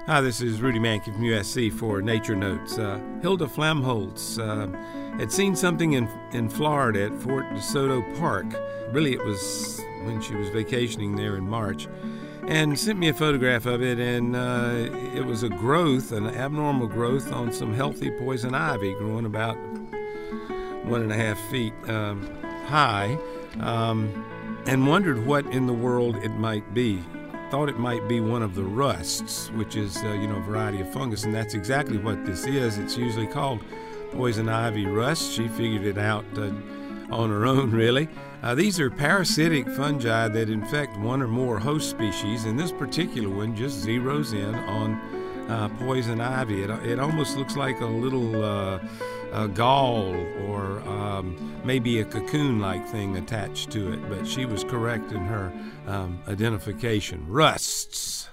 Hi, this is Rudy Mankey from USC for Nature Notes. Hilda Flamholtz had seen something in Florida at Fort DeSoto Park. Really, it was when she was vacationing there in March, and sent me a photograph of it, and it was a growth, an abnormal growth on some healthy poison ivy growing about 1.5 feet high, and wondered what in the world it might be. Thought it might be one of the rusts, which is a variety of fungus, and that's exactly what this is. It's usually called poison ivy rust. She figured it out on her own, really. These are parasitic fungi that infect one or more host species, and this particular one just zeroes in on poison ivy. It almost looks like a little gall or maybe a cocoon-like thing attached to it, but she was correct in her identification. Rusts.